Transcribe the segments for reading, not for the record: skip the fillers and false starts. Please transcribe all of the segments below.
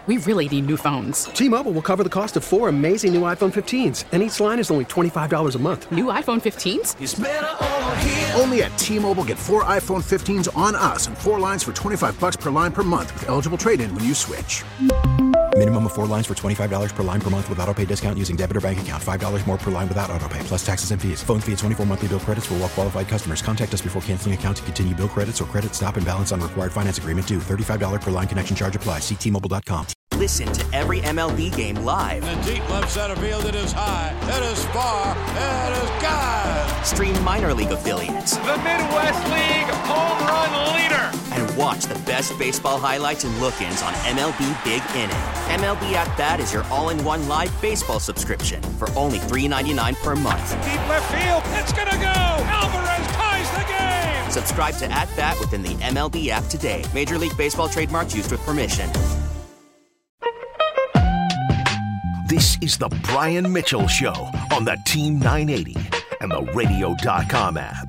We really need new phones. T-Mobile will cover the cost of 4 amazing new iPhone 15s, and each line is only $25 a month. New iPhone 15s? It's better over here. Only at T-Mobile, get 4 iPhone 15s on us and 4 lines for $25 per line per month with eligible trade-in when you switch. Minimum of 4 lines for $25 per line per month with autopay discount using debit or bank account. $5 more per line without autopay, plus taxes and fees. Phone fee at 24 monthly bill credits for well-qualified customers. Contact us before canceling account to continue bill credits or credit stop and balance on required finance agreement due. $35 per line connection charge applies. See T-Mobile.com. Listen to every MLB game live. In the deep left center field, it is high, it is far, it is gone. Stream minor league affiliates. The Midwest League home run leader. And watch the best baseball highlights and look-ins on MLB Big Inning. MLB At Bat is your all-in-one live baseball subscription for only $3.99 per month. Deep left field, it's gonna go. Alvarez ties the game. Subscribe to At Bat within the MLB app today. Major League Baseball trademarks used with permission. This is the Brian Mitchell Show on the Team 980 and the Radio.com app.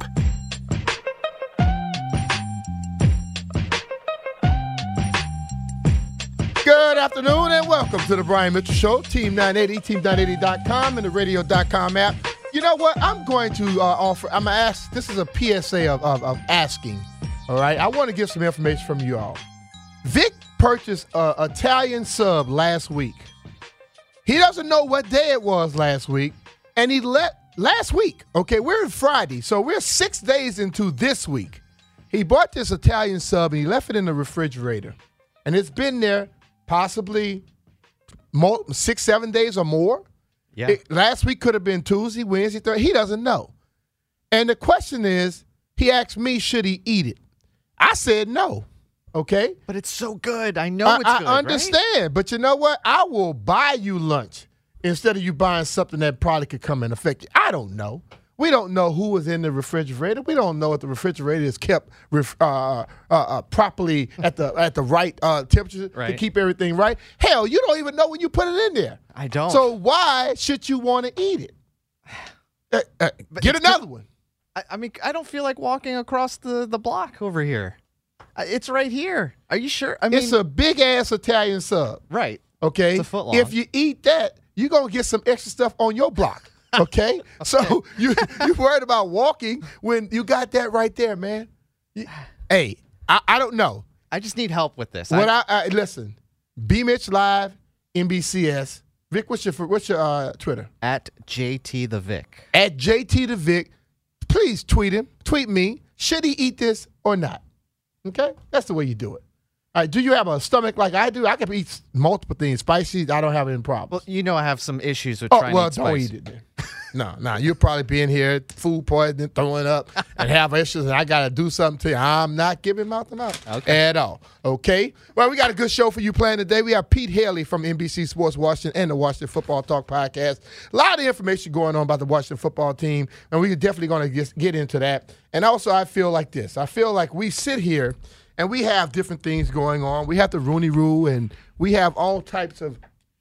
Good afternoon and welcome to the Brian Mitchell Show, Team 980, Team980.com, and the Radio.com app. You know what? I'm going to offer, I'm going to ask, this is a PSA of asking, all right? I want to get some information from you all. Vic purchased an Italian sub last week. He doesn't know what day it was last week, and he last week, okay, we're in Friday, so we're 6 days into this week. He bought this Italian sub, and he left it in the refrigerator, and it's been there possibly 6-7 days or more. Yeah. Last week could have been Tuesday, Wednesday, Thursday. He doesn't know. And the question is, he asked me, should he eat it? I said no. Okay? But it's so good. I know it's good, I understand. Right? But you know what? I will buy you lunch instead of you buying something that probably could come and affect you. I don't know. We don't know who was in the refrigerator. We don't know if the refrigerator is kept properly at the right temperature to keep everything right. Hell, you don't even know when you put it in there. I don't. So why should you want to eat it? Get another one. I mean, I don't feel like walking across the block over here. It's right here. Are you sure? I mean, it's a big-ass Italian sub. Right. Okay? It's a foot long. If you eat that, you're going to get some extra stuff on your block. Okay? So you worried about walking when you got that right there, man. Hey, I don't know. I just need help with this. Listen, B Mitch Live, NBCS. Vic, what's your Twitter? At JT the Vic. At JT the Vic. Please tweet him. Tweet me. Should he eat this or not? Okay? That's the way you do it. All right, do you have a stomach like I do? I can eat multiple things. Spicy, I don't have any problems. Well, you know I have some issues with trying to eat spice. Don't eat it then. No, you'll probably be in here, food poisoning, throwing up, and have issues, and I got to do something to you. I'm not giving mouth to mouth at all. Okay? Well, we got a good show for you playing today. We have Pete Haley from NBC Sports Washington and the Washington Football Talk podcast. A lot of information going on about the Washington football team, and we're definitely going to get into that. And also, I feel like this. I feel like we sit here, and we have different things going on. We have the Rooney Rule, and we have all types of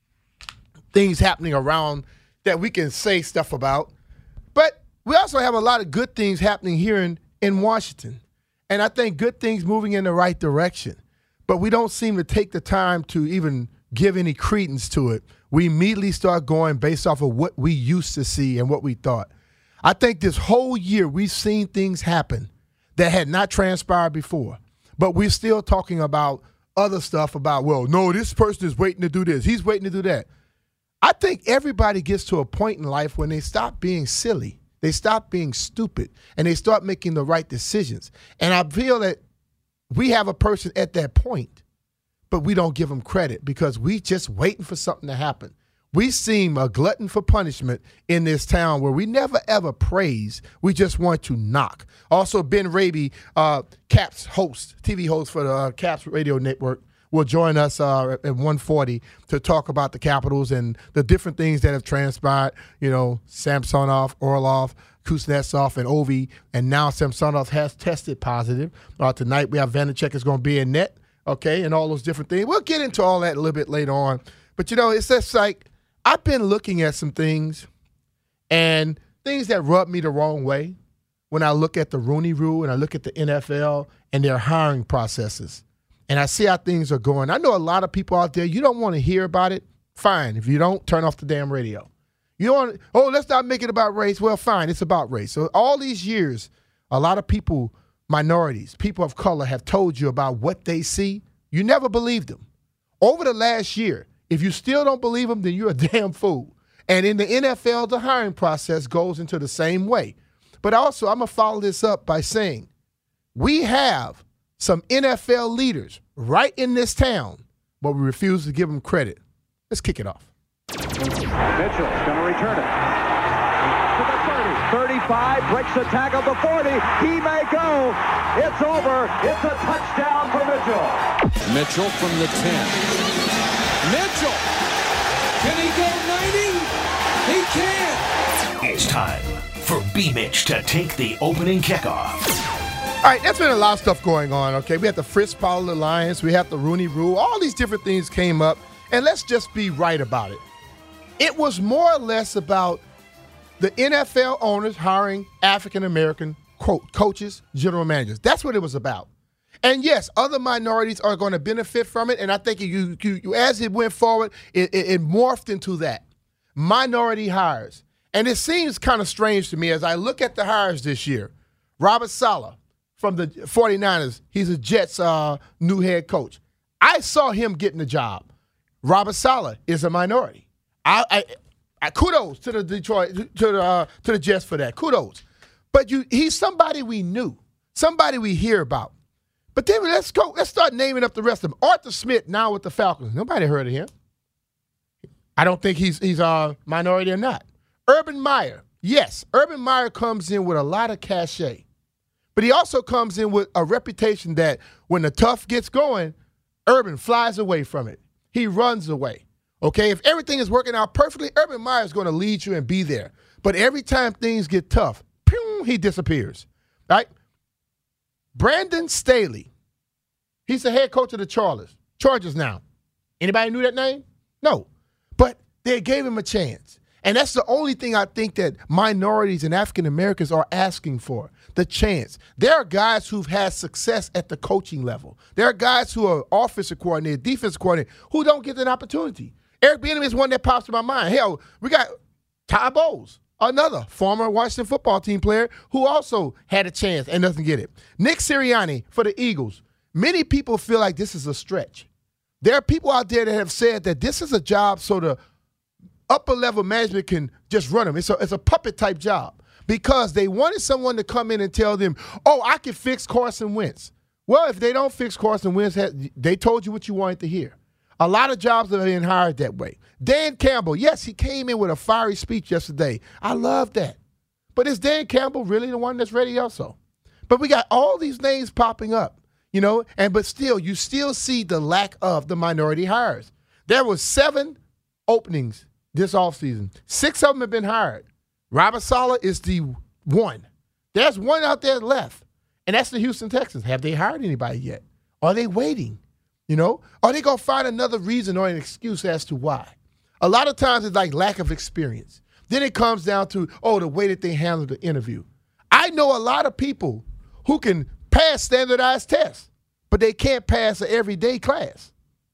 things happening around that we can say stuff about. But we also have a lot of good things happening here in Washington. And I think good things moving in the right direction. But we don't seem to take the time to even give any credence to it. We immediately start going based off of what we used to see and what we thought. I think this whole year we've seen things happen that had not transpired before. But we're still talking about other stuff about, well, no, this person is waiting to do this. He's waiting to do that. I think everybody gets to a point in life when they stop being silly. They stop being stupid, and they start making the right decisions. And I feel that we have a person at that point, but we don't give them credit because we just waiting for something to happen. We seem a glutton for punishment in this town where we never, ever praise. We just want to knock. Also, Ben Raby, Caps host, TV host for the Caps Radio Network, will join us at 1:40 to talk about the Capitals and the different things that have transpired. You know, Samsonov, Orlov, Kuznetsov, and Ovi, and now Samsonov has tested positive. Tonight we have Vanacek is going to be in net, okay, and all those different things. We'll get into all that a little bit later on. But, you know, it's just like I've been looking at some things and things that rub me the wrong way when I look at the Rooney Rule and I look at the NFL and their hiring processes. and I see how things are going. I know a lot of people out there, you don't want to hear about it. Fine. If you don't, turn off the damn radio. You don't, let's not make it about race. Well, fine, it's about race. So all these years, a lot of people, minorities, people of color have told you about what they see. You never believed them. Over the last year, if you still don't believe them, then you're a damn fool. And in the NFL, the hiring process goes into the same way. But also, I'm going to follow this up by saying we have some NFL leaders right in this town, but we refuse to give them credit. Let's kick it off. Mitchell's going to return it to the 30. 35, breaks the tackle to 40. He may go. It's over. It's a touchdown for Mitchell. Mitchell from the 10. Mitchell! Can he go 90? He can! It's time for B-Mitch to take the opening kickoff. All right, there's been a lot of stuff going on, okay? We have the Fritz Pollard Alliance. We have the Rooney Rule. All these different things came up, and let's just be right about it. It was more or less about the NFL owners hiring African-American coaches, general managers. That's what it was about. And yes, other minorities are going to benefit from it, and I think you as it went forward, it morphed into that. Minority hires. And it seems kind of strange to me as I look at the hires this year. Robert Saleh from the 49ers, he's a Jets new head coach. I saw him getting the job. Robert Saleh is a minority. I kudos to the to the Jets for that. Kudos. But he's somebody we knew, somebody we hear about. But then let's start naming up the rest of them. Arthur Smith now with the Falcons. Nobody heard of him. I don't think he's a minority or not. Urban Meyer. Yes, Urban Meyer comes in with a lot of cachet. But he also comes in with a reputation that when the tough gets going, Urban flies away from it. He runs away. Okay, if everything is working out perfectly, Urban Meyer is going to lead you and be there. But every time things get tough, he disappears. Right? Brandon Staley. He's the head coach of the Chargers now. Anybody knew that name? No. But they gave him a chance. And that's the only thing I think that minorities and African Americans are asking for, the chance. There are guys who've had success at the coaching level. There are guys who are offensive coordinator, defensive coordinator, who don't get an opportunity. Eric Bieniemy is one that pops in my mind. Hell, we got Ty Bowles, another former Washington football team player who also had a chance and doesn't get it. Nick Sirianni for the Eagles. Many people feel like this is a stretch. There are people out there that have said that this is a job so the upper-level management can just run them. It's a puppet-type job because they wanted someone to come in and tell them, I can fix Carson Wentz. Well, if they don't fix Carson Wentz, they told you what you wanted to hear. A lot of jobs are being hired that way. Dan Campbell, yes, he came in with a fiery speech yesterday. I love that. But is Dan Campbell really the one that's ready also? But we got all these names popping up, but still, you still see the lack of the minority hires. There were 7 openings this offseason. 6 of them have been hired. Robert Saleh is the one. There's one out there left, and that's the Houston Texans. Have they hired anybody yet? Are they waiting? Are they going to find another reason or an excuse as to why? A lot of times it's like lack of experience. Then it comes down to, the way that they handle the interview. I know a lot of people who can pass standardized tests, but they can't pass an everyday class.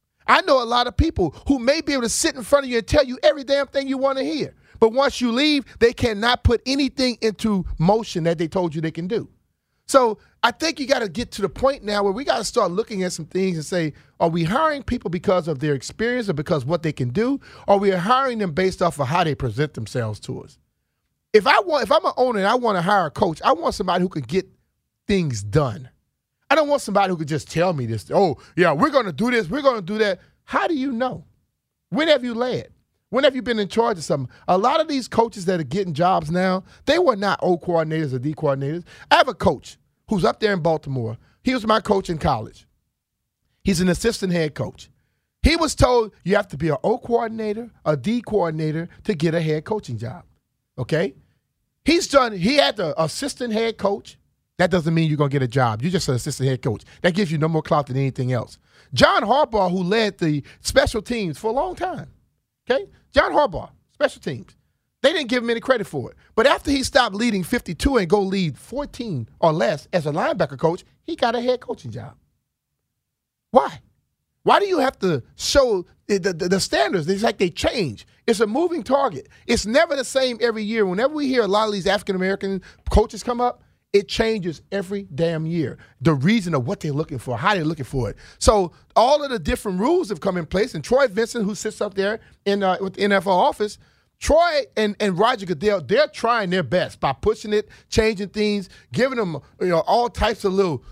I know a lot of people who may be able to sit in front of you and tell you every damn thing you want to hear. But once you leave, they cannot put anything into motion that they told you they can do. So I think you got to get to the point now where we got to start looking at some things and say, are we hiring people because of their experience or because of what they can do? Or are we hiring them based off of how they present themselves to us? If I'm an owner and I want to hire a coach, I want somebody who can get things done. I don't want somebody who could just tell me this. We're going to do this. We're going to do that. How do you know? When have you led? When have you been in charge of something? A lot of these coaches that are getting jobs now, they were not O coordinators or D coordinators. I have a coach who's up there in Baltimore. He was my coach in college. He's an assistant head coach. He was told you have to be an O coordinator, a D coordinator to get a head coaching job. Okay? He had the assistant head coach. That doesn't mean you're going to get a job. You're just an assistant head coach. That gives you no more clout than anything else. John Harbaugh, who led the special teams for a long time. Okay? John Harbaugh, special teams. They didn't give him any credit for it. But after he stopped leading 52 and go lead 14 or less as a linebacker coach, he got a head coaching job. Why? Why do you have to show the standards? It's like they change. It's a moving target. It's never the same every year. Whenever we hear a lot of these African-American coaches come up, it changes every damn year. The reason of what they're looking for, how they're looking for it. So all of the different rules have come in place, and Troy Vincent, who sits up there with the NFL office, Troy and Roger Goodell, they're trying their best by pushing it, changing things, giving them all types of little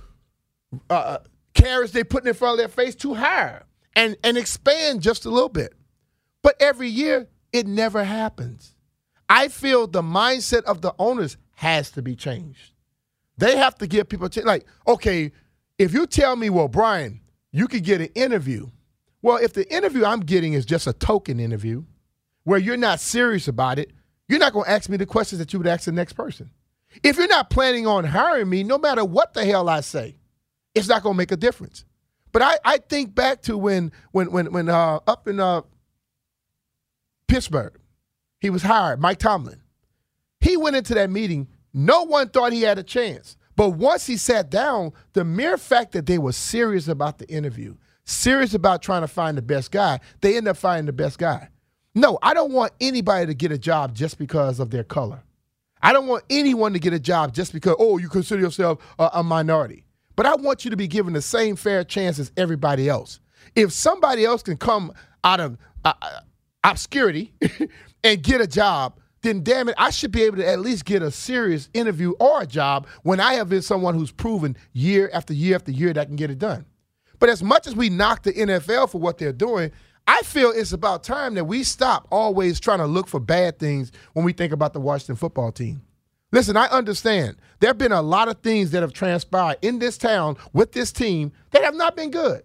carrots they put in front of their face to hire and expand just a little bit. But every year, it never happens. I feel the mindset of the owners has to be changed. They have to give people like, okay, if you tell me, well, Brian, you could get an interview. Well, if the interview I'm getting is just a token interview where you're not serious about it, you're not going to ask me the questions that you would ask the next person. If you're not planning on hiring me, no matter what the hell I say, it's not going to make a difference. But I think back to when up in Pittsburgh, he was hired, Mike Tomlin. He went into that meeting. No one thought he had a chance. But once he sat down, the mere fact that they were serious about the interview, serious about trying to find the best guy, they ended up finding the best guy. No, I don't want anybody to get a job just because of their color. I don't want anyone to get a job just because, you consider yourself a minority. But I want you to be given the same fair chance as everybody else. If somebody else can come out of obscurity and get a job, then damn it, I should be able to at least get a serious interview or a job when I have been someone who's proven year after year after year that I can get it done. But as much as we knock the NFL for what they're doing, I feel it's about time that we stop always trying to look for bad things when we think about the Washington football team. Listen, I understand there have been a lot of things that have transpired in this town with this team that have not been good.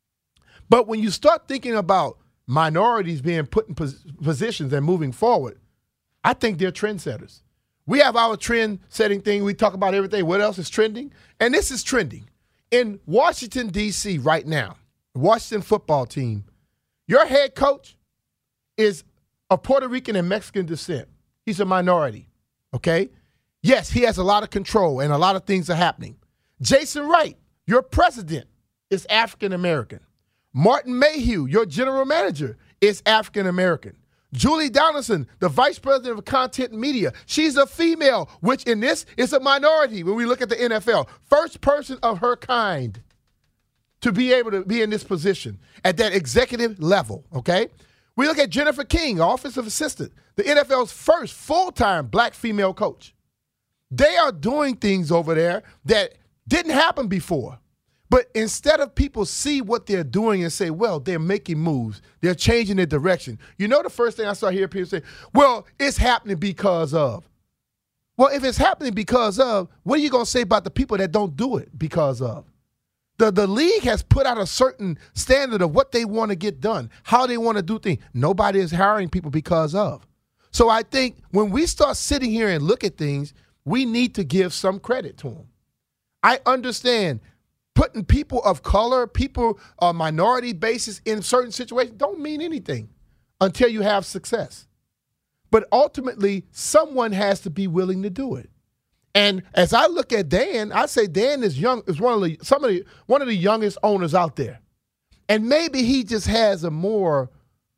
But when you start thinking about minorities being put in positions and moving forward, I think they're trendsetters. We have our trend-setting thing. We talk about everything. What else is trending? And this is trending. In Washington, D.C. right now, Washington football team, your head coach is of Puerto Rican and Mexican descent. He's a minority, okay? Yes, he has a lot of control and a lot of things are happening. Jason Wright, your president, is African-American. Martin Mayhew, your general manager, is African-American. Julie Donaldson, the vice president of content and media, she's a female, which in this is a minority when we look at the NFL. First person of her kind to be able to be in this position at that executive level, okay? We look at Jennifer King, offensive assistant, the NFL's first full-time black female coach. They are doing things over there that didn't happen before. But instead of people see what they're doing and say, well, they're making moves, they're changing their direction. You know the first thing I start hearing people say, well, it's happening because of. Well, if it's happening because of, what are you going to say about the people that don't do it because of? The league has put out a certain standard of what they want to get done, how they want to do things. Nobody is hiring people because of. So I think when we start sitting here and look at things, we need to give some credit to them. I understand putting people of color, people on minority basis in certain situations don't mean anything until you have success. But ultimately, someone has to be willing to do it. And as I look at Dan, I say Dan is young, is one of the youngest owners out there. And maybe he just has a more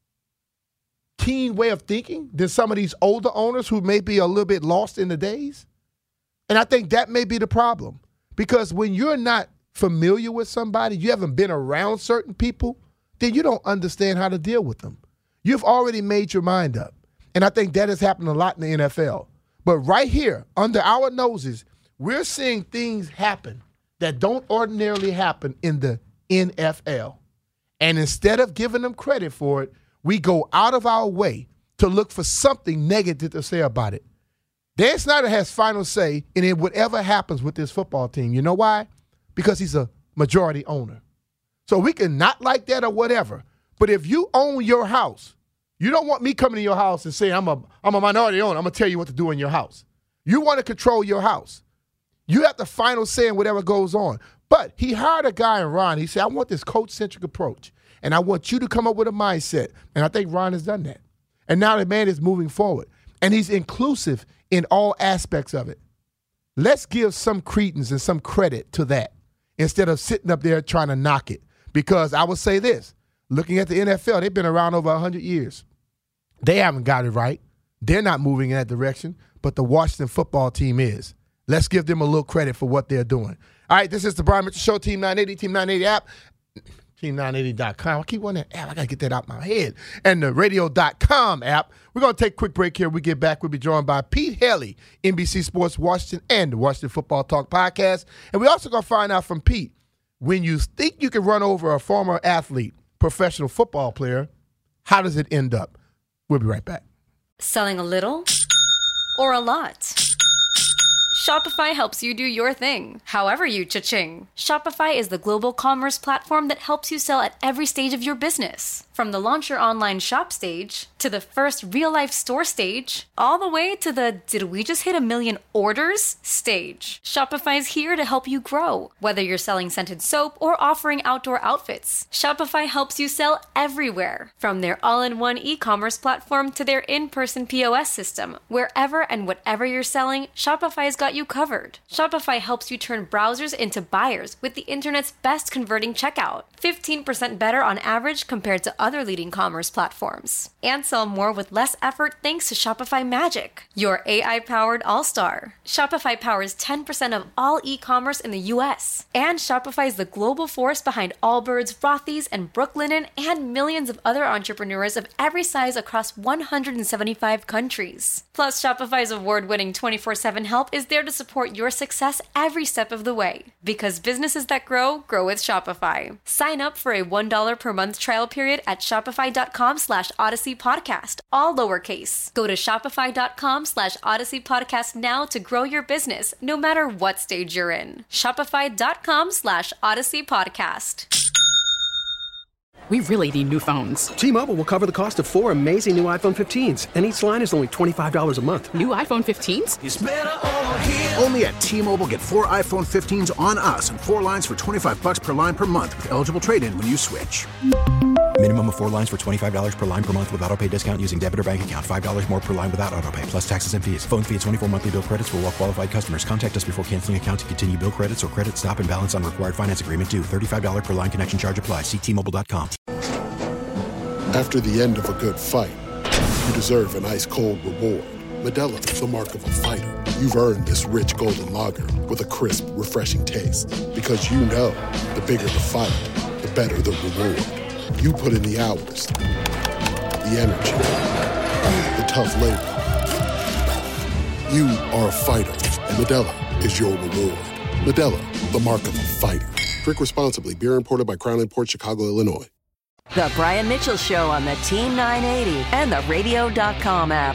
keen way of thinking than some of these older owners who may be a little bit lost in the days. And I think that may be the problem. Because when you're not familiar with somebody, you haven't been around certain people, then you don't understand how to deal with them. You've already made your mind up. And I think that has happened a lot in the NFL. But right here, under our noses, we're seeing things happen that don't ordinarily happen in the NFL. And instead of giving them credit for it, we go out of our way to look for something negative to say about it. Dan Snyder has final say in whatever happens with this football team. You know why? Because he's a majority owner. So we can not like that or whatever. But if you own your house, you don't want me coming to your house and saying, I'm a minority owner. I'm going to tell you what to do in your house. You want to control your house. You have the final say in whatever goes on. But he hired a guy in Ron. He said, I want this coach-centric approach, and I want you to come up with a mindset. And I think Ron has done that. And now the man is moving forward. And he's inclusive in all aspects of it. Let's give some credence and some credit to that instead of sitting up there trying to knock it. Because I would say this, looking at the NFL, they've been around over 100 years. They haven't got it right. They're not moving in that direction, but the Washington football team is. Let's give them a little credit for what they're doing. All right, this is the Brian Mitchell Show, Team 980, Team 980 app, team980.com. I keep wanting that app. I got to get that out of my head. And the radio.com app. We're going to take a quick break here. When we get back, we'll be joined by Pete Haley, NBC Sports Washington and the Washington Football Talk podcast. And we're also going to find out from Pete, when you think you can run over a former athlete, professional football player, how does it end up? We'll be right back. Selling a little or a lot? Shopify helps you do your thing, however you cha-ching. Shopify is the global commerce platform that helps you sell at every stage of your business. From the launch your online shop stage, to the first real-life store stage, all the way to the did we just hit 1 million orders stage. Shopify's here to help you grow. Whether you're selling scented soap or offering outdoor outfits, Shopify helps you sell everywhere. From their all-in-one e-commerce platform to their in-person POS system, wherever and whatever you're selling, Shopify's got you covered. Shopify helps you turn browsers into buyers with the internet's best converting checkout. 15% better on average compared to other leading commerce platforms. And sell more with less effort thanks to Shopify Magic, your AI-powered all-star. Shopify powers 10% of all e-commerce in the U.S. And Shopify is the global force behind Allbirds, Rothy's, and Brooklinen, and millions of other entrepreneurs of every size across 175 countries. Plus, Shopify's award-winning 24/7 help is there to support your success every step of the way. Because businesses that grow, grow with Shopify. Sign up for a $1 per month trial period at shopify.com/Odyssey Podcast, all lowercase. Go to shopify.com/Odyssey Podcast now to grow your business, no matter what stage you're in. Shopify.com/Odyssey Podcast. We really need new phones. T-Mobile will cover the cost of 4 amazing new iPhone 15s, and each line is only $25 a month. New iPhone 15s? It's better over here. Only at T-Mobile, get 4 iPhone 15s on us and 4 lines for $25 per line per month with eligible trade-in when you switch. Minimum of 4 lines for $25 per line per month with autopay discount using debit or bank account. $5 more per line without autopay, plus taxes and fees. Phone fee at 24 monthly bill credits for well-qualified customers. Contact us before canceling account to continue bill credits or credit stop and balance on required finance agreement due. $35 per line connection charge applies. See T-Mobile.com. After the end of a good fight, you deserve an ice-cold reward. Modelo is the mark of a fighter. You've earned this rich golden lager with a crisp, refreshing taste. Because you know, the bigger the fight, the better the reward. You put in the hours, the energy, the tough labor. You are a fighter, and Modelo is your reward. Modelo, the mark of a fighter. Drink responsibly. Beer imported by Crown Imports, Chicago, Illinois. The Brian Mitchell Show on the Team 980 and the radio.com app.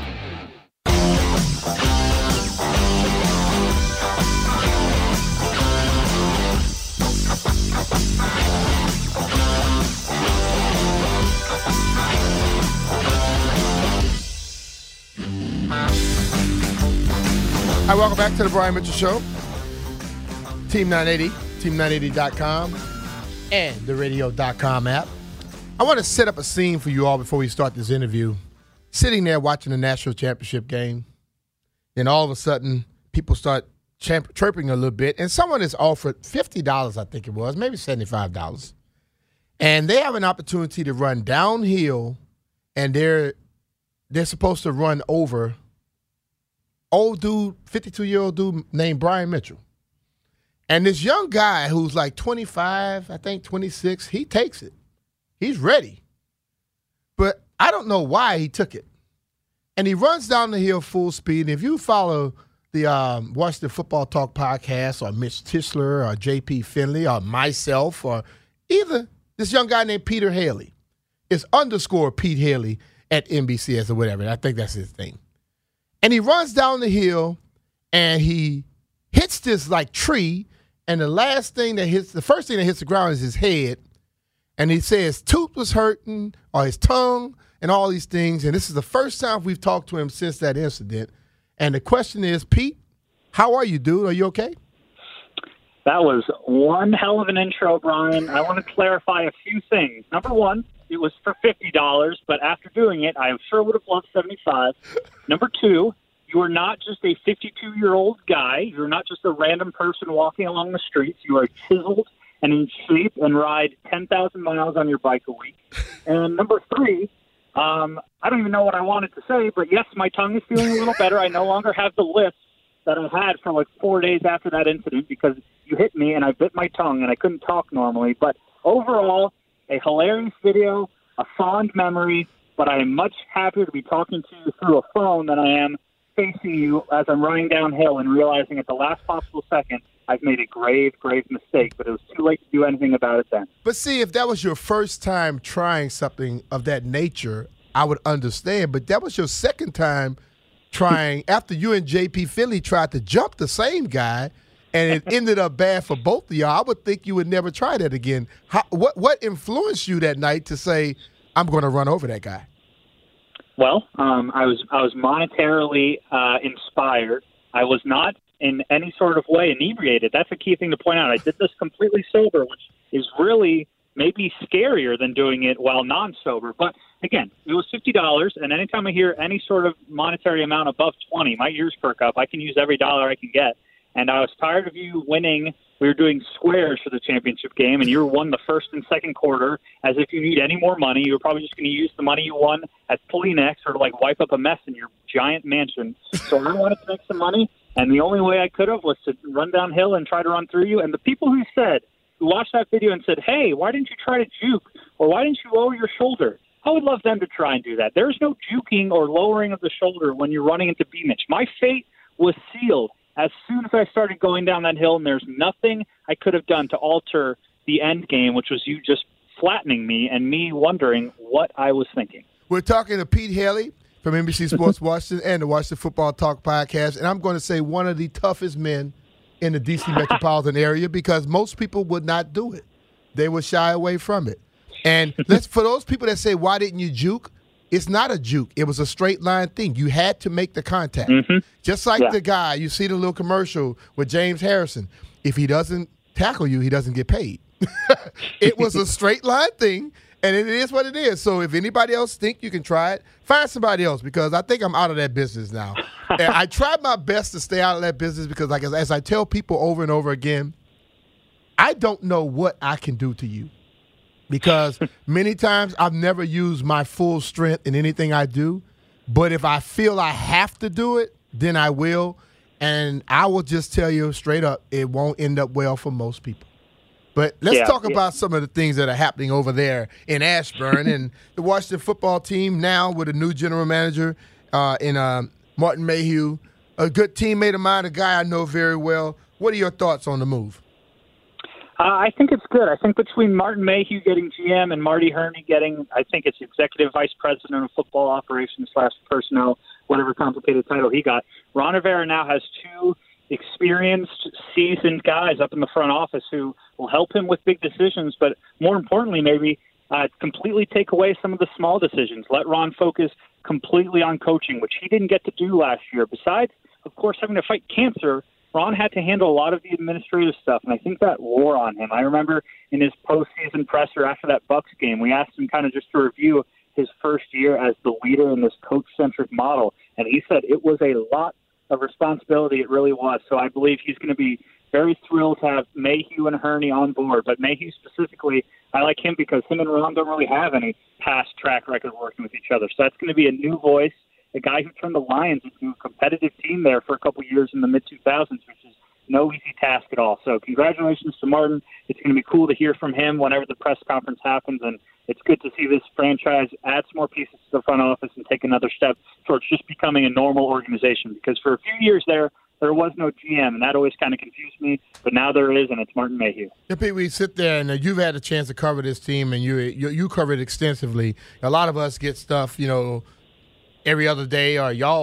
Hi, welcome back to the Brian Mitchell Show. Team 980, team980.com, and the radio.com app. I want to set up a scene for you all before we start this interview. Sitting there watching the national championship game, then all of a sudden, people start chirping a little bit, and someone is offered $50, I think it was, maybe $75. And they have an opportunity to run downhill, and they're supposed to run over old dude, 52-year-old dude named Brian Mitchell. And this young guy who's like 25, I think 26, he takes it. He's ready. But I don't know why he took it. And he runs down the hill full speed. And if you follow the Washington Football Talk podcast or Mitch Tischler or J.P. Finley or myself or either this young guy named Peter Haley, it's _ Pete Haley at NBCS or whatever. I think that's his thing. And he runs down the hill and he hits this like tree. And the first thing that hits the ground is his head. And he says tooth was hurting or his tongue and all these things. And this is the first time we've talked to him since that incident. And the question is, Pete, how are you, dude? Are you okay? That was one hell of an intro, Brian. I want to clarify a few things. Number one, it was for $50, but after doing it, I sure would have loved $75. Number two, you are not just a 52-year-old guy. You're not just a random person walking along the streets. You are a chiseled, and in shape and ride 10,000 miles on your bike a week. And number 3, I don't even know what I wanted to say, but yes, my tongue is feeling a little better. I no longer have the lisp that I had for like 4 days after that incident because you hit me and I bit my tongue and I couldn't talk normally. But overall, a hilarious video, a fond memory, but I am much happier to be talking to you through a phone than I am facing you as I'm running downhill and realizing at the last possible second I've made a grave, grave mistake, but it was too late to do anything about it then. But see, if that was your first time trying something of that nature, I would understand. But that was your second time trying after you and JP Finley tried to jump the same guy, and it ended up bad for both of y'all. I would think you would never try that again. What influenced you that night to say, I'm going to run over that guy? Well, I was monetarily inspired. I was not in any sort of way inebriated. That's a key thing to point out. I did this completely sober, which is really maybe scarier than doing it while non-sober. But again, it was $50, and anytime I hear any sort of monetary amount above $20, my ears perk up. I can use every dollar I can get. And I was tired of you winning. We were doing squares for the championship game, and you won the first and second quarter as if you need any more money. You were probably just going to use the money you won at Polinex or to, like, wipe up a mess in your giant mansion. So I wanted to make some money, and the only way I could have was to run downhill and try to run through you. And the people who watched that video and said, hey, why didn't you try to juke, or why didn't you lower your shoulder? I would love them to try and do that. There's no juking or lowering of the shoulder when you're running into B-Mitch. My fate was sealed as soon as I started going down that hill, and there's nothing I could have done to alter the end game, which was you just flattening me and me wondering what I was thinking. We're talking to Pete Haley from NBC Sports Washington and the Washington Football Talk podcast, and I'm going to say one of the toughest men in the D.C. metropolitan area because most people would not do it. They would shy away from it. And for those people that say, why didn't you juke? It's not a juke. It was a straight line thing. You had to make the contact. Mm-hmm. Just like the guy, you see the little commercial with James Harrison. If he doesn't tackle you, he doesn't get paid. It was a straight line thing, and it is what it is. So if anybody else think you can try it, find somebody else because I think I'm out of that business now. And I tried my best to stay out of that business because, like as I tell people over and over again, I don't know what I can do to you. Because many times I've never used my full strength in anything I do. But if I feel I have to do it, then I will. And I will just tell you straight up, it won't end up well for most people. But let's talk about some of the things that are happening over there in Ashburn. And the Washington football team now with a new general manager in Martin Mayhew, a good teammate of mine, a guy I know very well. What are your thoughts on the move? I think it's good. I think between Martin Mayhew getting GM and Marty Herney getting, I think it's Executive Vice President of Football Operations / Personnel, whatever complicated title he got, Ron Rivera now has 2 experienced, seasoned guys up in the front office who will help him with big decisions, but more importantly, maybe completely take away some of the small decisions. Let Ron focus completely on coaching, which he didn't get to do last year. Besides, of course, having to fight cancer, Ron had to handle a lot of the administrative stuff, and I think that wore on him. I remember in his postseason presser after that Bucs game, we asked him kind of just to review his first year as the leader in this coach-centric model, and he said it was a lot of responsibility. It really was. So I believe he's going to be very thrilled to have Mayhew and Herney on board, but Mayhew specifically, I like him because him and Ron don't really have any past track record working with each other. So that's going to be a new voice. A guy who turned the Lions into a competitive team there for a couple years in the mid-2000s, which is no easy task at all. So congratulations to Martin. It's going to be cool to hear from him whenever the press conference happens, and it's good to see this franchise add some more pieces to the front office and take another step towards just becoming a normal organization. Because for a few years there was no GM, and that always kind of confused me, but now there is, and it's Martin Mayhew. Yeah, Pete, we sit there, and you've had a chance to cover this team, and you cover it extensively. A lot of us get stuff, every other day, or you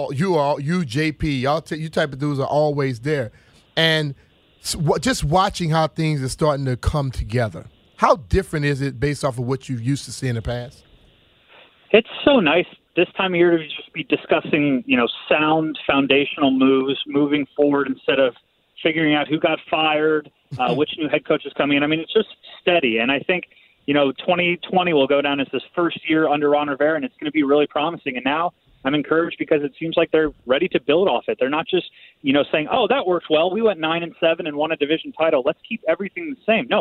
JP, you type of dudes are always there. And just watching how things are starting to come together, how different is it based off of what you used to see in the past? It's so nice this time of year to just be discussing, sound foundational moves moving forward instead of figuring out who got fired, which new head coach is coming in. I mean, it's just steady. And I think, 2020 will go down as this first year under Ron Rivera, and it's going to be really promising. And now I'm encouraged because it seems like they're ready to build off it. They're not just, saying, oh, that worked well. We went 9-7 and won a division title. Let's keep everything the same. No,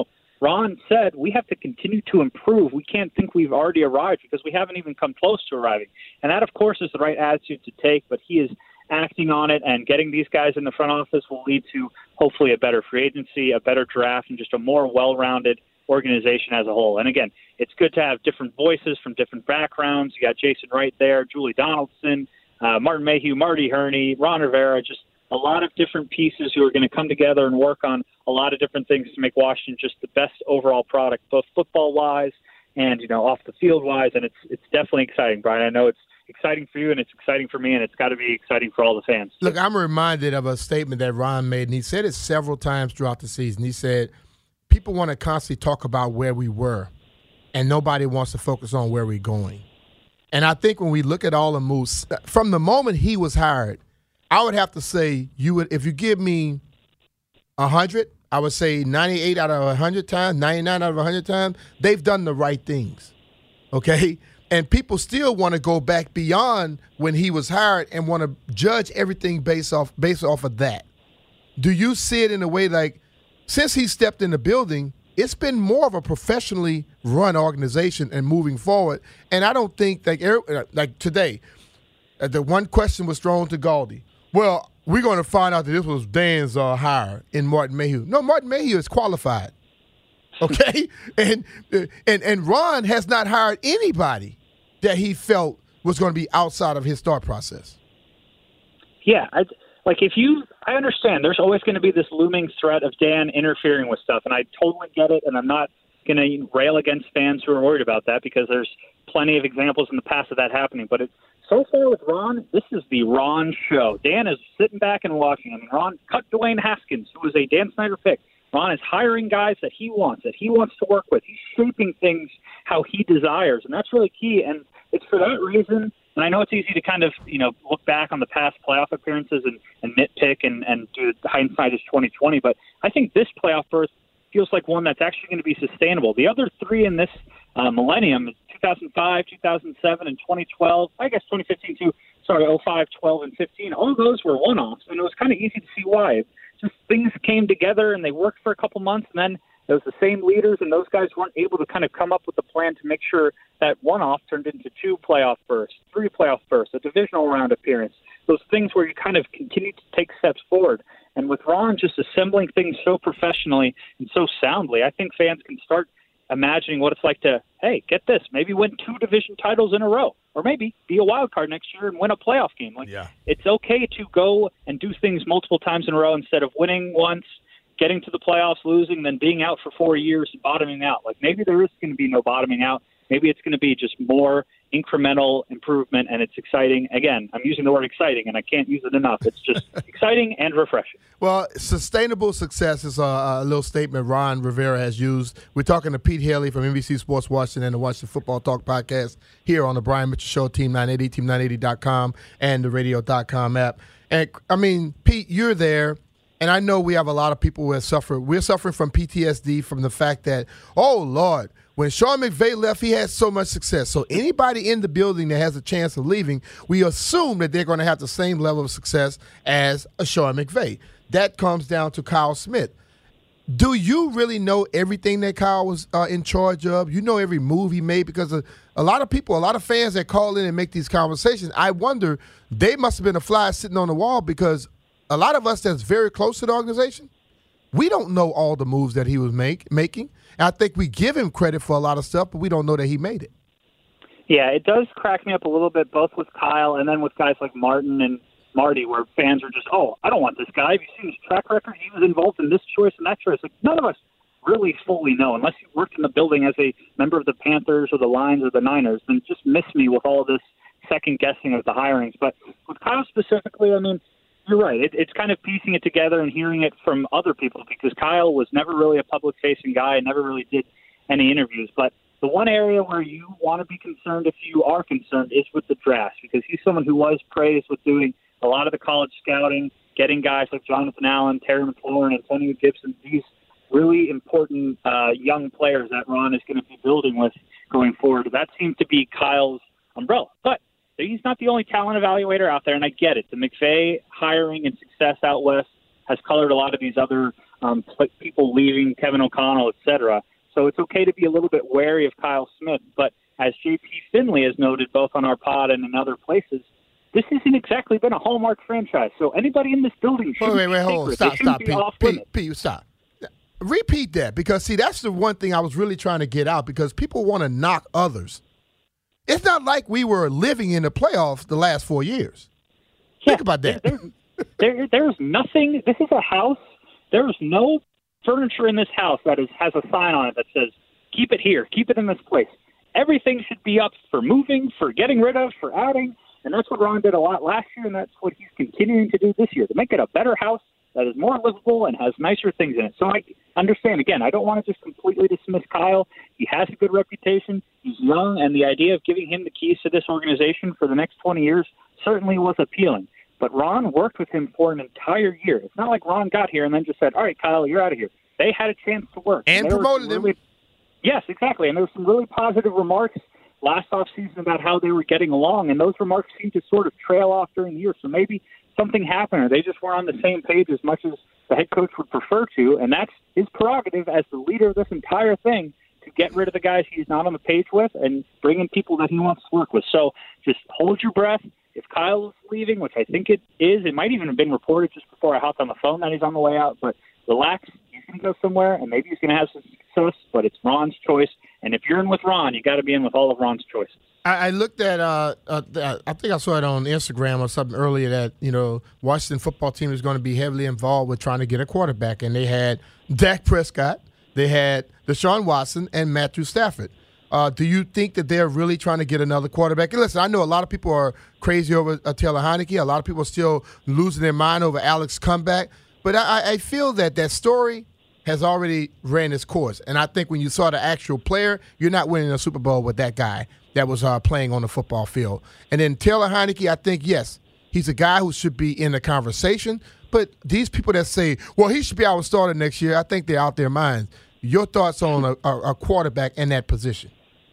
Ron said we have to continue to improve. We can't think we've already arrived because we haven't even come close to arriving. And that, of course, is the right attitude to take, but he is acting on it, and getting these guys in the front office will lead to hopefully a better free agency, a better draft, and just a more well-rounded organization as a whole. And again, it's good to have different voices from different backgrounds. You got Jason Wright there, Julie Donaldson, Martin Mayhew, Marty Herney, Ron Rivera, just a lot of different pieces who are going to come together and work on a lot of different things to make Washington just the best overall product, both football-wise and, off the field-wise. And it's definitely exciting, Brian. I know it's exciting for you, and it's exciting for me, and it's got to be exciting for all the fans. Look, I'm reminded of a statement that Ron made, and he said it several times throughout the season. He said, people want to constantly talk about where we were, and nobody wants to focus on where we're going. And I think when we look at all the moves, from the moment he was hired, I would have to say if you give me 100, I would say 98 out of 100 times, 99 out of 100 times, they've done the right things, okay? And people still want to go back beyond when he was hired and want to judge everything based off of that. Do you see it in a way like, since he stepped in the building, it's been more of a professionally run organization and moving forward. And I don't think like today, the one question was thrown to Galdi. Well, we're going to find out that this was Dan's hire in Martin Mayhew. No, Martin Mayhew is qualified. Okay? and Ron has not hired anybody that he felt was going to be outside of his thought process. Yeah, I understand there's always going to be this looming threat of Dan interfering with stuff, and I totally get it, and I'm not going to rail against fans who are worried about that because there's plenty of examples in the past of that happening. But so far with Ron, this is the Ron show. Dan is sitting back and watching. I mean, Ron cut Dwayne Haskins, who was a Dan Snyder pick. Ron is hiring guys that he wants to work with. He's shaping things how he desires, and that's really key. And it's for that reason. And I know it's easy to kind of, look back on the past playoff appearances and nitpick and do the hindsight is 2020. But I think this playoff berth feels like one that's actually going to be sustainable. The other three in this millennium, 2005, 2007, and 2012, I guess 2015 too, 05, 12, and 15, all of those were one-offs. And it was kind of easy to see why. Just things came together and they worked for a couple months, and then it was the same leaders, and those guys weren't able to kind of come up with a plan to make sure that one-off turned into 2 playoff bursts, 3 playoff bursts, a divisional round appearance, those things where you kind of continue to take steps forward. And with Ron just assembling things so professionally and so soundly, I think fans can start imagining what it's like to, hey, get this, maybe win 2 division titles in a row, or maybe be a wild card next year and win a playoff game. It's okay to go and do things multiple times in a row instead of winning once, getting to the playoffs, losing, then being out for 4 years and bottoming out. Maybe there is going to be no bottoming out. Maybe it's going to be just more incremental improvement, and it's exciting. Again, I'm using the word exciting, and I can't use it enough. It's just exciting and refreshing. Well, sustainable success is a little statement Ron Rivera has used. We're talking to Pete Haley from NBC Sports Washington and the Washington Football Talk podcast here on the Brian Mitchell Show, Team 980, Team980.com, and the Radio.com app. And, Pete, you're there. And I know we have a lot of people who have suffered. We're suffering from PTSD from the fact that, oh, Lord, when Sean McVay left, he had so much success. So anybody in the building that has a chance of leaving, we assume that they're going to have the same level of success as a Sean McVay. That comes down to Kyle Smith. Do you really know everything that Kyle was in charge of? You know every move he made? Because a lot of people, a lot of fans that call in and make these conversations, I wonder, they must have been a fly sitting on the wall because a lot of us that's very close to the organization, we don't know all the moves that he was making. And I think we give him credit for a lot of stuff, but we don't know that he made it. Yeah, it does crack me up a little bit, both with Kyle and then with guys like Martin and Marty, where fans are just, oh, I don't want this guy. Have you seen his track record? He was involved in this choice and that choice. None of us really fully know, unless you worked in the building as a member of the Panthers or the Lions or the Niners, then just miss me with all this second-guessing of the hirings. But with Kyle specifically, you're right. It's kind of piecing it together and hearing it from other people because Kyle was never really a public-facing guy and never really did any interviews. But the one area where you want to be concerned, if you are concerned, is with the draft because he's someone who was praised with doing a lot of the college scouting, getting guys like Jonathan Allen, Terry McLaurin, Antonio Gibson, these really important young players that Ron is going to be building with going forward. That seems to be Kyle's umbrella. But he's not the only talent evaluator out there, and I get it. The McVay hiring and success out west has colored a lot of these other people leaving, Kevin O'Connell, et cetera. So it's okay to be a little bit wary of Kyle Smith. But as J.P. Finley has noted both on our pod and in other places, this hasn't exactly been a hallmark franchise. So anybody in this building should hold on. Stop, Pete, stop. Repeat that, because, see, that's the one thing I was really trying to get out, because people want to knock others. It's not like we were living in the playoffs the last 4 years. Think about that. There's nothing. This is a house. There's no furniture in this house that has a sign on it that says, keep it here, keep it in this place. Everything should be up for moving, for getting rid of, for adding. And that's what Ron did a lot last year, and that's what he's continuing to do this year, to make it a better house that is more livable and has nicer things in it. So I understand, again, I don't want to just completely dismiss Kyle. He has a good reputation. He's young, and the idea of giving him the keys to this organization for the next 20 years certainly was appealing. But Ron worked with him for an entire year. It's not like Ron got here and then just said, all right, Kyle, you're out of here. They had a chance to work. And promoted him. Yes, exactly. And there were some really positive remarks last offseason about how they were getting along, and those remarks seemed to sort of trail off during the year. So maybe something happened, or they just were on the same page as much as the head coach would prefer to, and that's his prerogative as the leader of this entire thing, to get rid of the guys he's not on the page with and bring in people that he wants to work with. So just hold your breath. If Kyle is leaving, which I think it is, it might even have been reported just before I hopped on the phone that he's on the way out, but relax. He's going to go somewhere, and maybe he's going to have some success, but it's Ron's choice. And if you're in with Ron, you got to be in with all of Ron's choices. I looked at, I think I saw it on Instagram or something earlier that, Washington football team is going to be heavily involved with trying to get a quarterback. And they had Dak Prescott, they had Deshaun Watson, and Matthew Stafford. Do you think that they're really trying to get another quarterback? And listen, I know a lot of people are crazy over Taylor Heineke. A lot of people are still losing their mind over Alex comeback. But I feel that story has already ran its course. And I think when you saw the actual player, you're not winning a Super Bowl with that guy that was playing on the football field. And then Taylor Heineke, I think, yes, he's a guy who should be in the conversation. But these people that say, well, he should be our starter next year, I think they're out their minds. Your thoughts on a quarterback in that position?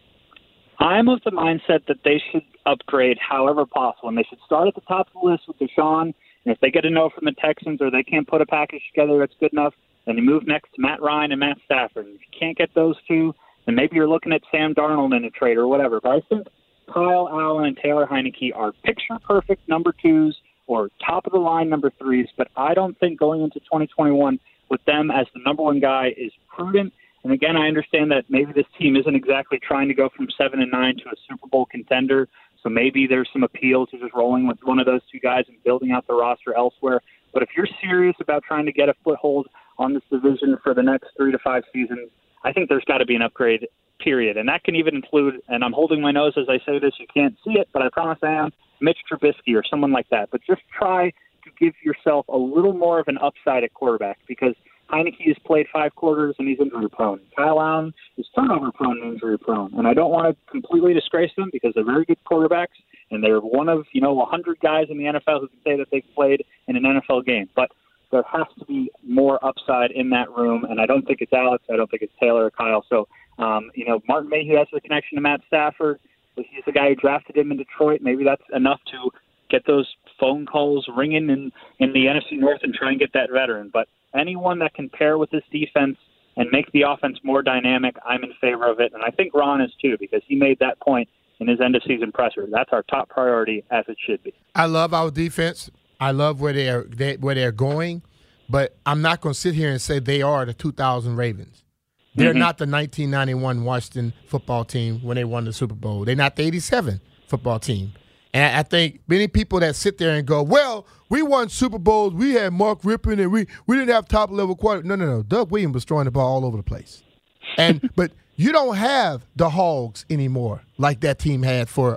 I'm of the mindset that they should upgrade however possible, and they should start at the top of the list with Deshaun. And if they get a no from the Texans or they can't put a package together that's good enough, then you move next to Matt Ryan and Matt Stafford. And if you can't get those two, then maybe you're looking at Sam Darnold in a trade or whatever. But I think Kyle Allen and Taylor Heineke are picture-perfect number twos or top-of-the-line number threes, but I don't think going into 2021 with them as the number one guy is prudent. And again, I understand that maybe this team isn't exactly trying to go from 7-9 to a Super Bowl contender, so maybe there's some appeal to just rolling with one of those two guys and building out the roster elsewhere. But if you're serious about trying to get a foothold on this division for the next 3 to 5 seasons, I think there's got to be an upgrade, period. And that can even include, and I'm holding my nose as I say this, you can't see it, but I promise I am, Mitch Trubisky or someone like that. But just try to give yourself a little more of an upside at quarterback, because Heineke has played 5 quarters and he's injury-prone. Kyle Allen is turnover-prone and injury-prone. And I don't want to completely disgrace them because they're very good quarterbacks, and they're one of 100 guys in the NFL who can say that they've played in an NFL game. But there has to be more upside in that room, and I don't think it's Alex. I don't think it's Taylor or Kyle. So, Martin Mayhew has the connection to Matt Stafford. He's the guy who drafted him in Detroit. Maybe that's enough to get those phone calls ringing in the NFC North and try and get that veteran. But anyone that can pair with this defense and make the offense more dynamic, I'm in favor of it. And I think Ron is too, because he made that point in his end-of-season presser. That's our top priority, as it should be. I love our defense. I love where they're going, but I'm not going to sit here and say they are the 2000 Ravens. They're not the 1991 Washington football team when they won the Super Bowl. They're not the 87 football team. And I think many people that sit there and go, well, we won Super Bowls, we had Mark Rippon, and we didn't have top-level quarterback. No. Doug Williams was throwing the ball all over the place. But you don't have the Hogs anymore like that team had for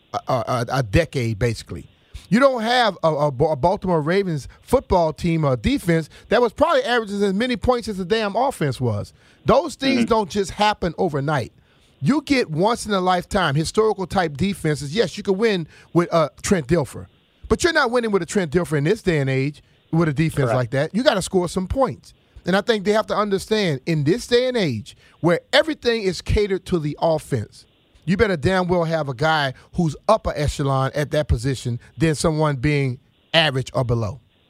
a decade, basically. You don't have a Baltimore Ravens football team or defense that was probably averaging as many points as the damn offense was. Those things don't just happen overnight. You get once-in-a-lifetime historical-type defenses. Yes, you can win with Trent Dilfer. But you're not winning with a Trent Dilfer in this day and age with a defense like that. You got to score some points. And I think they have to understand, in this day and age, where everything is catered to the offense, you better damn well have a guy who's upper echelon at that position than someone being average or below.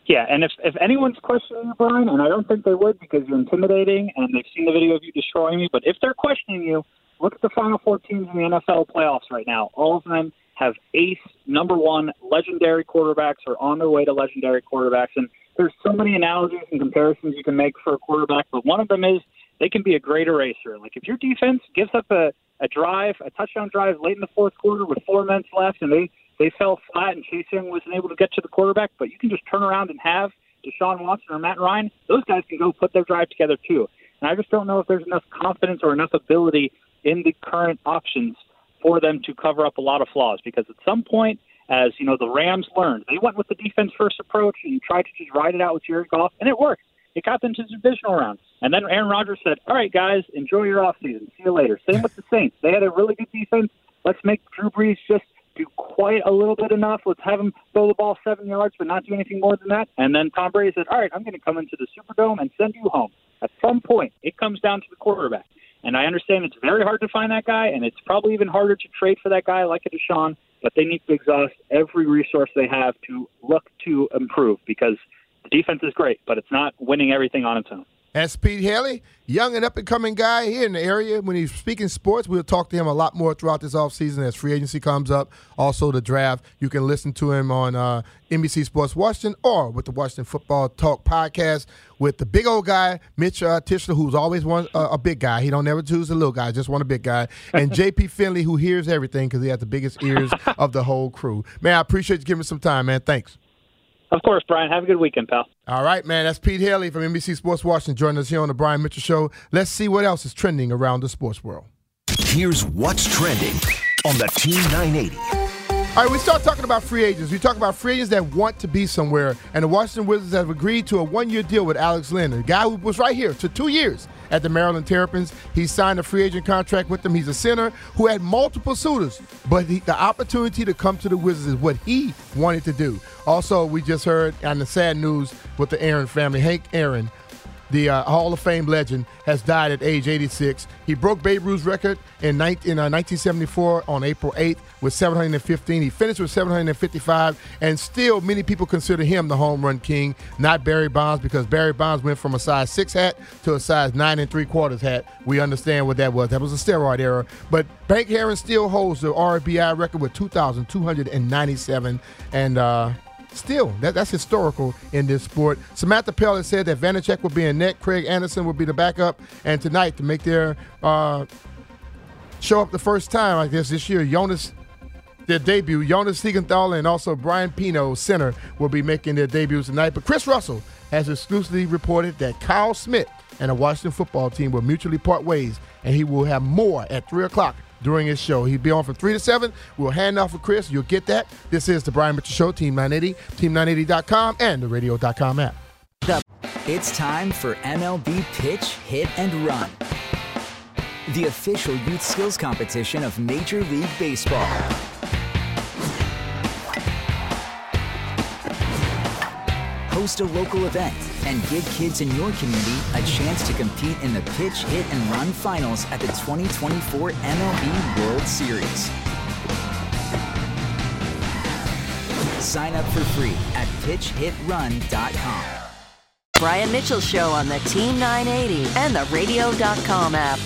Yeah, and if anyone's questioning you, Brian, and I don't think they would because you're intimidating and they've seen the video of you destroying me, but if they're questioning you, look at the Final Four teams in the NFL playoffs right now. All of them have ace, number one, legendary quarterbacks or on their way to legendary quarterbacks. And there's so many analogies and comparisons you can make for a quarterback, but one of them is they can be a great eraser. Like if your defense gives up a touchdown drive late in the fourth quarter with 4 minutes left, and they fell flat and Chase Young wasn't able to get to the quarterback, but you can just turn around and have Deshaun Watson or Matt Ryan, those guys can go put their drive together too. And I just don't know if there's enough confidence or enough ability in the current options for them to cover up a lot of flaws, because at some point, as you know, the Rams learned, they went with the defense-first approach and tried to just ride it out with Jared Goff, and it worked. It got them to the divisional round. And then Aaron Rodgers said, all right, guys, enjoy your offseason. See you later. Same with the Saints. They had a really good defense. Let's make Drew Brees just do quite a little bit enough. Let's have him throw the ball 7 yards but not do anything more than that. And then Tom Brady said, all right, I'm going to come into the Superdome and send you home. At some point, it comes down to the quarterback. And I understand it's very hard to find that guy, and it's probably even harder to trade for that guy like a Deshaun, but they need to exhaust every resource they have to look to improve, because the defense is great, but it's not winning everything on its own. That's Pete Haley, young and up-and-coming guy here in the area. When he's speaking sports, we'll talk to him a lot more throughout this offseason as free agency comes up. Also, the draft. You can listen to him on NBC Sports Washington or with the Washington Football Talk podcast with the big old guy, Mitch Tischler, who's always a big guy. He don't never choose a little guy, just want a big guy. And J.P. Finley, who hears everything because he has the biggest ears of the whole crew. Man, I appreciate you giving me some time, man. Thanks. Of course, Brian. Have a good weekend, pal. All right, man. That's Pete Haley from NBC Sports Washington joining us here on the Brian Mitchell Show. Let's see what else is trending around the sports world. Here's what's trending on the Team 980. All right, we start talking about free agents. We talk about free agents that want to be somewhere, and the Washington Wizards have agreed to a one-year deal with Alex Len, a guy who was right here for 2 years at the Maryland Terrapins. He signed a free agent contract with them. He's a center who had multiple suitors, but the opportunity to come to the Wizards is what he wanted to do. Also, we just heard on the sad news with the Aaron family, Hank Aaron, the Hall of Fame legend, has died at age 86. He broke Babe Ruth's record in 1974 on April 8th with 715. He finished with 755, and still many people consider him the home run king, not Barry Bonds, because Barry Bonds went from a size 6 hat to a size 9 3/4 hat. We understand what that was. That was a steroid era. But Hank Aaron still holds the RBI record with 2,297, and still, that's historical in this sport. Samantha Pell has said that Vanacek will be in net, Craig Anderson will be the backup, and tonight to make their show up the first time, I guess, this year, their debut, Jonas Siegenthaler and also Brian Pino, center, will be making their debuts tonight. But Chris Russell has exclusively reported that Kyle Smith and the Washington football team will mutually part ways, and he will have more at 3 o'clock during his show. He'll be on from 3 to 7. We'll hand off for Chris. You'll get that. This is the Brian Mitchell Show, Team 980, Team980.com, and the Radio.com app. It's time for MLB Pitch, Hit, and Run, the official youth skills competition of Major League Baseball. Host a local event and give kids in your community a chance to compete in the Pitch, Hit, and Run finals at the 2024 MLB World Series. Sign up for free at pitchhitrun.com. Brian Mitchell Show on the Team 980 and the Radio.com app.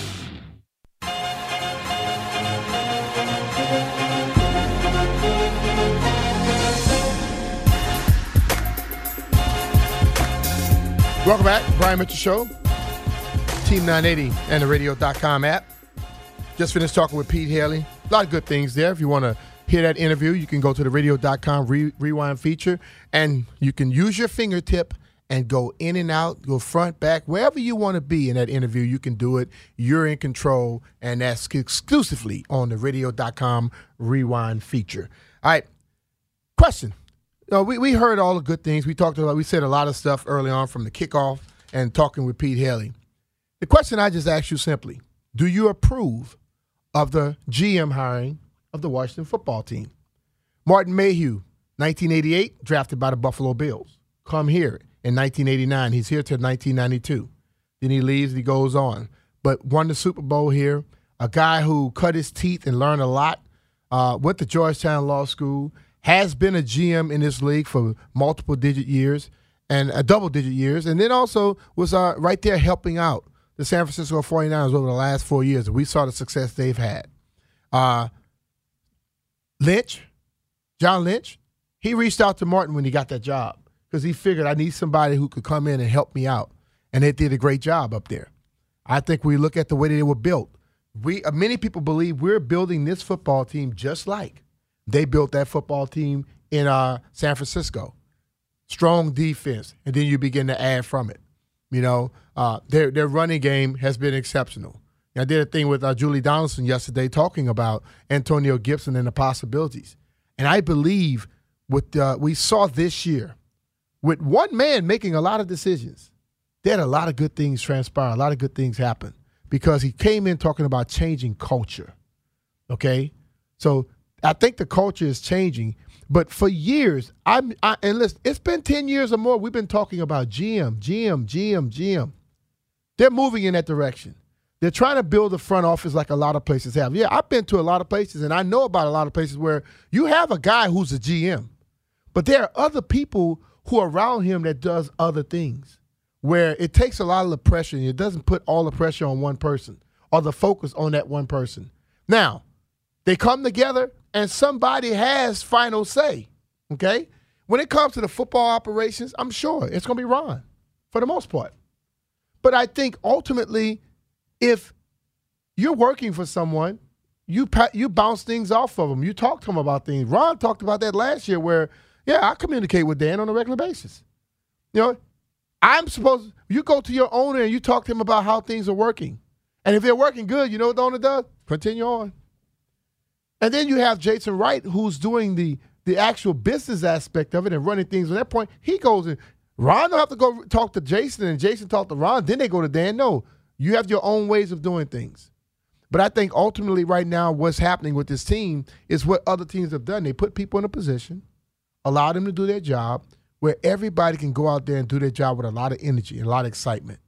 Welcome back, Brian Mitchell Show, Team 980 and the Radio.com app. Just finished talking with Pete Haley. A lot of good things there. If you want to hear that interview, you can go to the Radio.com rewind feature, and you can use your fingertip and go in and out, go front, back, wherever you want to be in that interview, you can do it. You're in control, and that's exclusively on the Radio.com rewind feature. All right, question. We heard all the good things. We said a lot of stuff early on from the kickoff and talking with Pete Haley. The question I just asked you simply, do you approve of the GM hiring of the Washington football team? Martin Mayhew, 1988, drafted by the Buffalo Bills. Come here in 1989. He's here till 1992. Then he leaves and he goes on. But won the Super Bowl here. A guy who cut his teeth and learned a lot. Went to Georgetown Law School. Has been a GM in this league for multiple digit years. and double-digit years, and then also was right there helping out the San Francisco 49ers over the last 4 years. We saw the success they've had. John Lynch, he reached out to Martin when he got that job because he figured I need somebody who could come in and help me out, and they did a great job up there. I think we look at the way that they were built. Many people believe we're building this football team just like they built that football team in San Francisco. Strong defense, and then you begin to add from it. You know, their running game has been exceptional. I did a thing with Julie Donaldson yesterday talking about Antonio Gibson and the possibilities. And I believe what we saw this year, with one man making a lot of decisions, they had a lot of good things transpire, a lot of good things happen because he came in talking about changing culture, okay? So I think the culture is changing. But for years, and listen, it's been 10 years or more, we've been talking about GM. They're moving in that direction. They're trying to build a front office like a lot of places have. Yeah, I've been to a lot of places, and I know about a lot of places where you have a guy who's a GM, but there are other people who are around him that does other things, where it takes a lot of the pressure, and it doesn't put all the pressure on one person or the focus on that one person. Now, they come together, and somebody has final say, okay? When it comes to the football operations, I'm sure it's going to be Ron for the most part. But I think ultimately, if you're working for someone, you bounce things off of them. You talk to them about things. Ron talked about that last year where, yeah, I communicate with Dan on a regular basis. You know, you go to your owner and you talk to him about how things are working. And if they're working good, you know what the owner does? Continue on. And then you have Jason Wright, who's doing the actual business aspect of it and running things. At that point, he goes in. Ron don't have to go talk to Jason, and Jason talk to Ron. Then they go to Dan. No, you have your own ways of doing things. But I think ultimately right now what's happening with this team is what other teams have done. They put people in a position, allow them to do their job, where everybody can go out there and do their job with a lot of energy and a lot of excitement.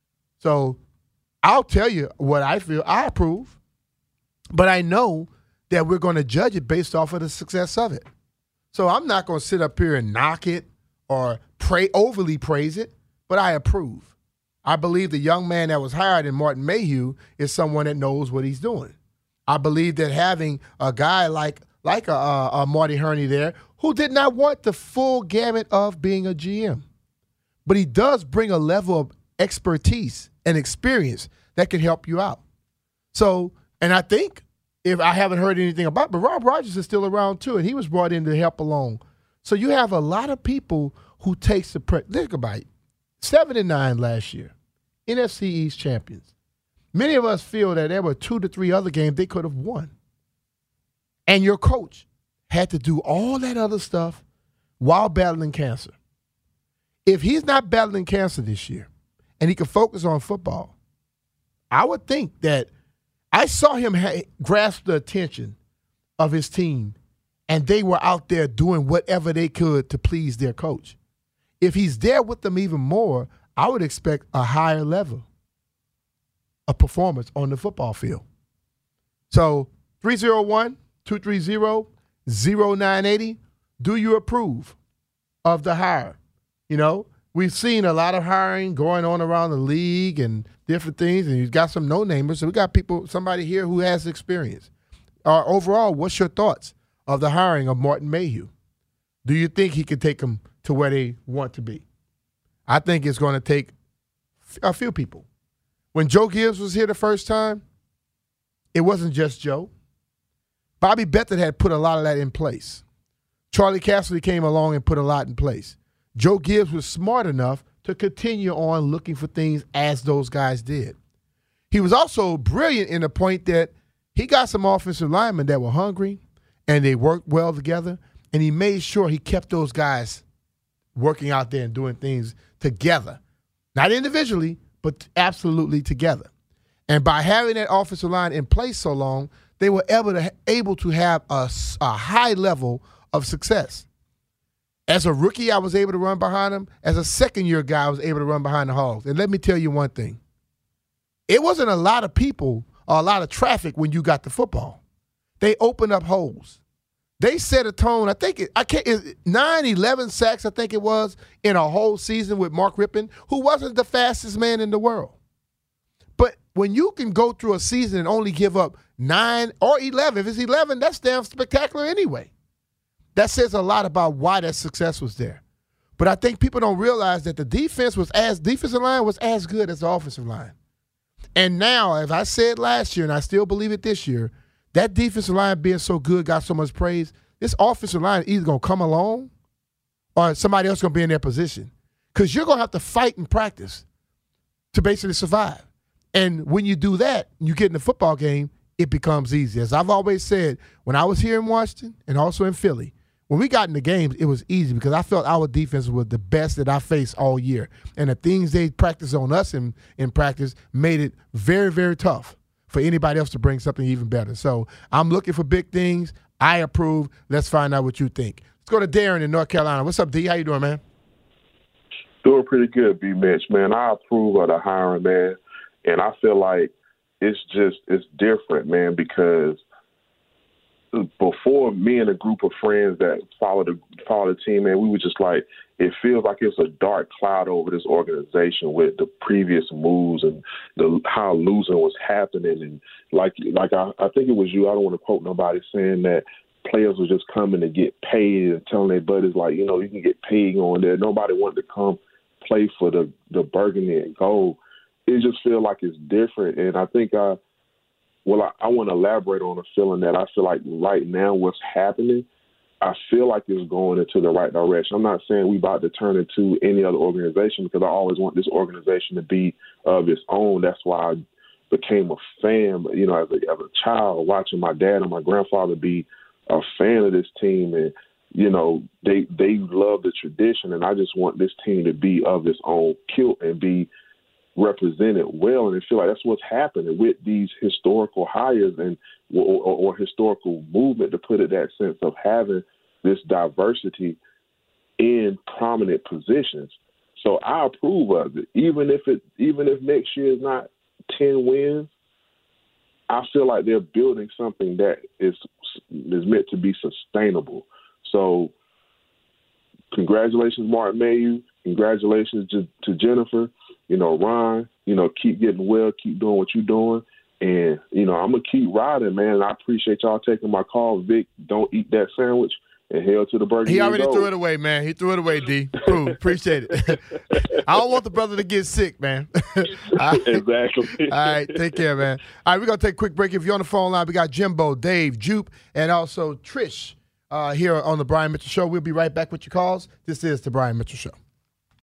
So I'll tell you what I feel. I approve. But I know that we're going to judge it based off of the success of it. So I'm not going to sit up here and knock it or overly praise it, but I approve. I believe the young man that was hired in Martin Mayhew is someone that knows what he's doing. I believe that having a guy like a Marty Hurney there who did not want the full gamut of being a GM, but he does bring a level of expertise and experience that can help you out. So, and I think, if I haven't heard anything about it, but Rob Rogers is still around too, and he was brought in to help along. So you have a lot of people who takes the pressure. Think about it. 7-9 last year. NFC East champions. Many of us feel that there were 2 to 3 other games they could have won. And your coach had to do all that other stuff while battling cancer. If he's not battling cancer this year and he can focus on football, I would think that I saw him grasp the attention of his team, and they were out there doing whatever they could to please their coach. If he's there with them even more, I would expect a higher level of performance on the football field. So 301-230-0980, do you approve of the hire? You know, we've seen a lot of hiring going on around the league and different things, and you've got some no-namers. So we got somebody here who has experience. Overall, what's your thoughts of the hiring of Martin Mayhew? Do you think he could take them to where they want to be? I think it's going to take a few people. When Joe Gibbs was here the first time, it wasn't just Joe. Bobby Beathard had put a lot of that in place. Charlie Casserly came along and put a lot in place. Joe Gibbs was smart enough to continue on looking for things as those guys did. He was also brilliant in the point that he got some offensive linemen that were hungry and they worked well together, and he made sure he kept those guys working out there and doing things together. Not individually, but absolutely together. And by having that offensive line in place so long, they were able to have a high level of success. As a rookie, I was able to run behind him. As a second-year guy, I was able to run behind the Hogs. And let me tell you one thing. It wasn't a lot of people or a lot of traffic when you got the football. They opened up holes. They set a tone. 9, 11 sacks, I think it was, in a whole season with Mark Rypien, who wasn't the fastest man in the world. But when you can go through a season and only give up 9 or 11, if it's 11, that's damn spectacular anyway. That says a lot about why that success was there. But I think people don't realize that the defensive line was as good as the offensive line. And now, as I said last year, and I still believe it this year, that defensive line being so good got so much praise. This offensive line is either going to come along or somebody else going to be in their position. Because you're going to have to fight in practice to basically survive. And when you do that, you get in the football game, it becomes easy. As I've always said, when I was here in Washington and also in Philly, when we got in the games, it was easy because I felt our defense was the best that I faced all year. And the things they practiced on us in practice made it very, very tough for anybody else to bring something even better. So I'm looking for big things. I approve. Let's find out what you think. Let's go to Darren in North Carolina. What's up, D? How you doing, man? Doing pretty good, B-Mitch, man. I approve of the hiring, man. And I feel like it's different, man, because before, me and a group of friends that follow the team, man, we were just like, it feels like it's a dark cloud over this organization with the previous moves and how losing was happening. And like I think it was you, I don't want to quote nobody, saying that players were just coming to get paid and telling their buddies, like, you know, you can get paid on there. Nobody wanted to come play for the burgundy and gold. It just feels like it's different. And I think I want to elaborate on a feeling that I feel like right now what's happening, I feel like it's going into the right direction. I'm not saying we about to turn into any other organization because I always want this organization to be of its own. That's why I became a fan. But, you know, as a child, watching my dad and my grandfather be a fan of this team, and, you know, they love the tradition, and I just want this team to be of its own kilt and be represented well, and I feel like that's what's happening with these historical hires and or historical movement, to put it that sense of having this diversity in prominent positions. So I approve of it, even if next year is not 10 wins. I feel like they're building something that is meant to be sustainable. So congratulations, Mark Mayhew. Congratulations to Jennifer. You know, Ron, you know, keep getting well, keep doing what you're doing. And, you know, I'm going to keep riding, man. And I appreciate y'all taking my call. Vic, don't eat that sandwich, and hell to the burger. He already threw it away, man. He threw it away, D. Cool. Appreciate it. I don't want the brother to get sick, man. Exactly. All right, take care, man. All right, we're going to take a quick break. If you're on the phone line, we got Jimbo, Dave, Jupe, and also Trish here on the Brian Mitchell Show. We'll be right back with your calls. This is the Brian Mitchell Show.